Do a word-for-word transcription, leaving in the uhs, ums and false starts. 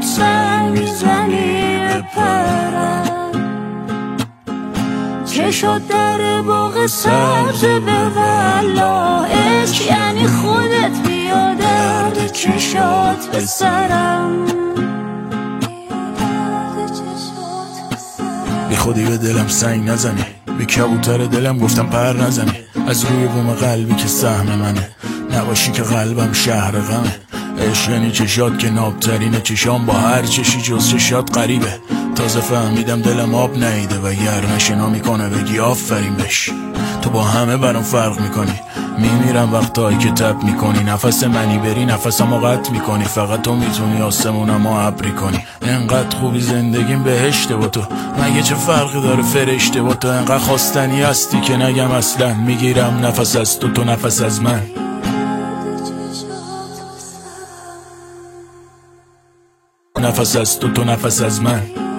سنگ میزنی بپرم، چشات در باغ سبز به والا، عشق یعنی خودت بیا درد چشات به سرم. بی خودی به دلم سنگ نزنی، بی کبوتر دلم گفتم پر نزنی، از روی بوم قلبی که سهم منه، نباشی که قلبم شهر غمه. عشق یعنی چشات که نابترینه، چشام با هر چشی جز چشات غریبه. تازه فهمیدم دلم آب نیده و گرمشنا میکنه بگی آفرین بش. تو با همه برام فرق میکنی، میمیرم وقتایی که تب میکنی، نفس منی بری نفسمو قطع میکنی، فقط تو میتونی آسمونمو ابری کنی. انقدر خوبی زندگیم بهشته با تو، مگه چه فرقی داره فرشته با تو؟ انقدر خواستنی هستی که نگم اصلا، میگیرم نفس از تو تو نفس از من. نفس از تو تو نفس از من.